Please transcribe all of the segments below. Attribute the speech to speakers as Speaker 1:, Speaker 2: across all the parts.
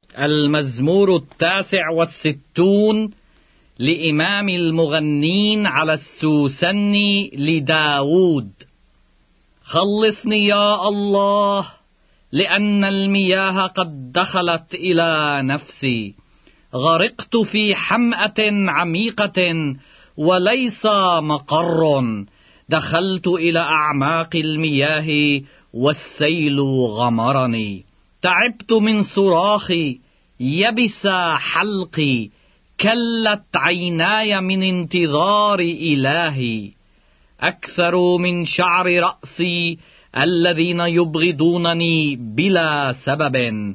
Speaker 1: المزمور 69 لإمام المغنين على السوسني لداود. خلصني يا الله، لأن المياه قد دخلت إلى نفسي. غرقت في حمأة عميقة وليس مقر. دخلت إلى أعماق المياه والسيل غمرني. تعبت من صراخي، يبس حلقي، كلت عيناي من انتظار إلهي. أكثر من شعر رأسي الذين يبغضونني بلا سبب.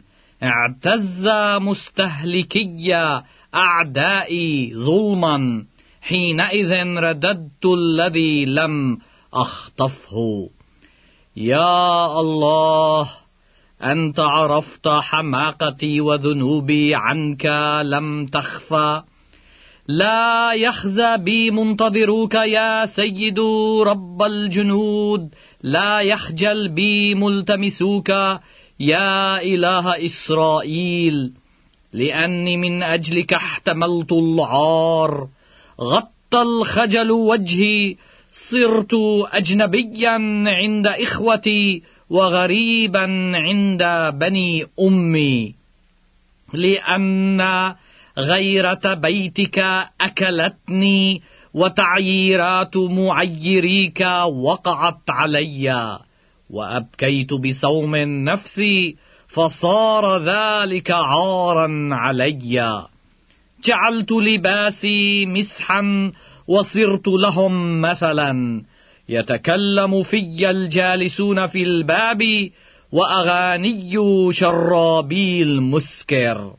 Speaker 1: اعتز مستهلكي أعدائي ظلما. حينئذ رددت الذي لم أخطفه. يا الله، أنت عرفت حماقتي وذنوبي عنك لم تخفى. لا يخزى بي منتظروك يا سيد رب الجنود. لا يخجل بي ملتمسوك يا إله إسرائيل. لأني من أجلك احتملت العار. غطى الخجل وجهي. صرت أجنبيا عند إخوتي وغريبا عند بني أمي. لأن غيرة بيتك أكلتني، وتعييرات معيريك وقعت علي. وأبكيت بصوم نفسي، فصار ذلك عارا علي. جعلت لباسي مسحا، وصرت لهم مثلا. يتكلم في الجالسون في الباب، وأغاني شرابي المسكر.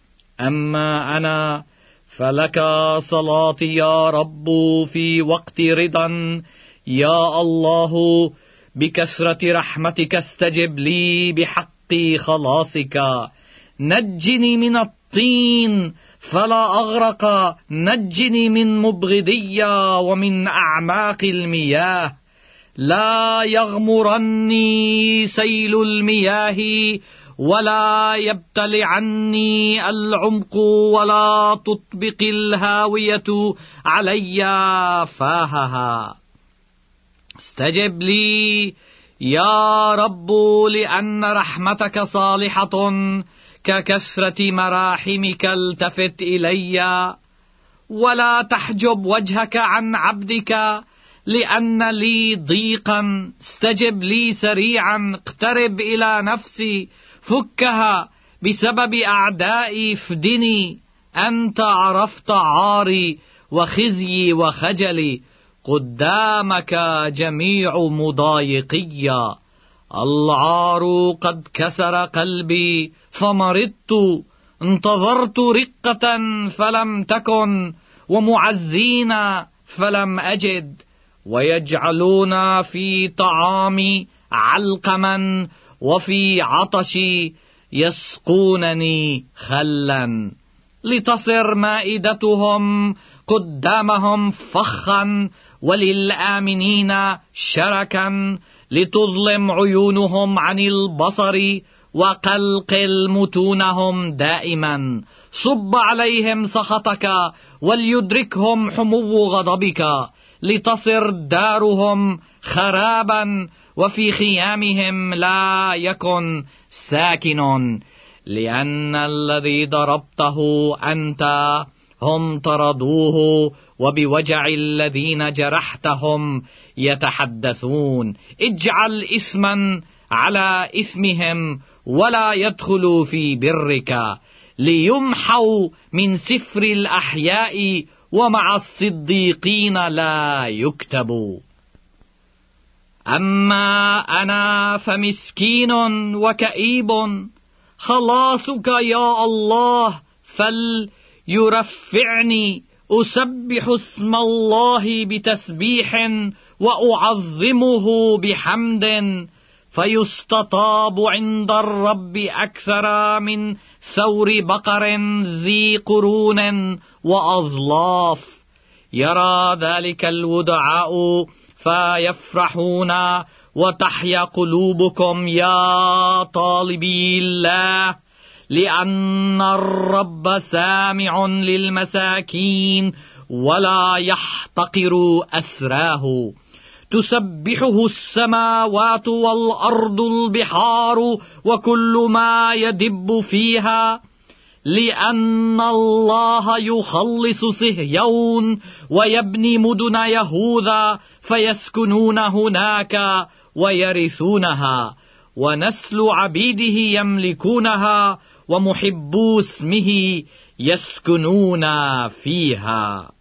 Speaker 1: أما أنا فلك صلاتي يا رب في وقت رضا. يا الله، بكثرة رحمتك استجب لي بحق خلاصك. نجني من الطين فلا أغرق. نجني من مبغضي ومن أعماق المياه. لا يغمرني سيل المياه، ولا يبتلعني العمق، ولا تطبق الهاوية علي فاهها. استجب لي يا رب، لأن رحمتك صالحة ككثرة مراحمك. التفت إلي ولا تحجب وجهك عن عبدك، لأن لي ضيقا. استجب لي سريعا، اقترب إلى نفسي. فكها بسبب أعدائي، افدني. أنت عرفت عاري وخزي وخجلي. قدامك جميع مضايقي. العار قد كسر قلبي فمرضت. انتظرت رقة فلم تكن، ومعزين فلم أجد. ويجعلون في طعامي علقما، وفي عطشي يسقونني خلا. لتصر مائدتهم قدامهم فخا، وللآمنين شركا. لتظلم عيونهم عن البصر، وقلقل متونهم دائما. صب عليهم سخطك، وليدركهم حمو غضبك. لتصر دارهم خرابا، وفي خيامهم لا يكن ساكن. لأن الذي ضربته أنت هم طردوه، وبوجع الذين جرحتهم يتحدثون. اجعل اسما على اسمهم، ولا يدخلوا في برك. ليمحوا من سفر الأحياء، ومع الصديقين لا يكتبوا. أما أنا فمسكين وكئيب. خلاصك يا الله فليرفعني. أسبح اسم الله بتسبيح، وأعظمه بحمد. فيستطاب عند الرب أكثر من ثور بقر ذي قرون وأظلاف. يرى ذلك الودعاء فيفرحون، وتحيا قلوبكم يا طالبي الله. لأن الرب سامع للمساكين ولا يحتقر أسراه. تسبحه السماوات والأرض البحار وكل ما يدب فيها، لأن الله يخلص صهيون ويبني مدن يهوذا فيسكنون هناك ويرثونها، ونسل عبيده يملكونها، ومحبو اسمه يسكنون فيها.